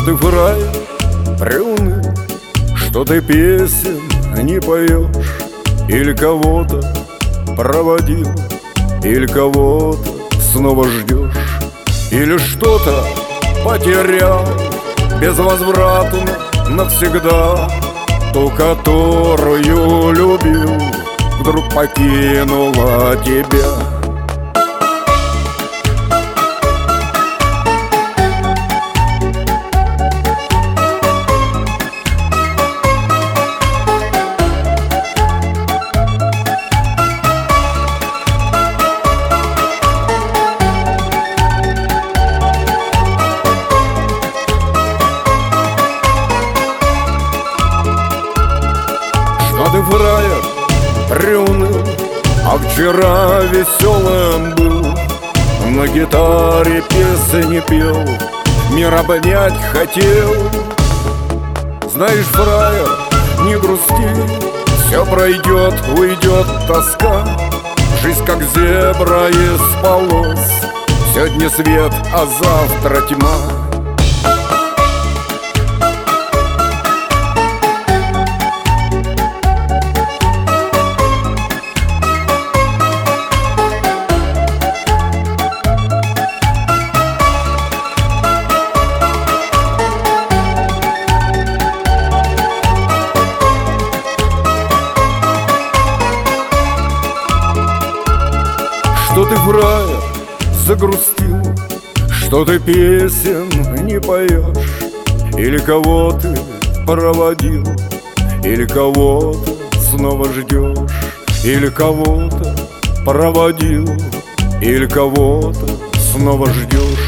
ты фраер приуныл, что ты песен не поешь, или кого-то проводил, или кого-то снова ждешь, или что-то потерял безвозвратно навсегда. Ту, которую любил, вдруг покинула тебя. Ты фраер приуныл, а вчера веселым был, на гитаре песни пел, мир обнять хотел. Знаешь, фраер, не грусти, все пройдет, уйдет тоска. Жизнь как зебра из полос, сегодня свет, а завтра тьма. Что ты, фраер, загрустил, что ты песен не поешь, или кого ты проводил, или кого-то снова ждешь, или кого-то проводил, или кого-то снова ждешь.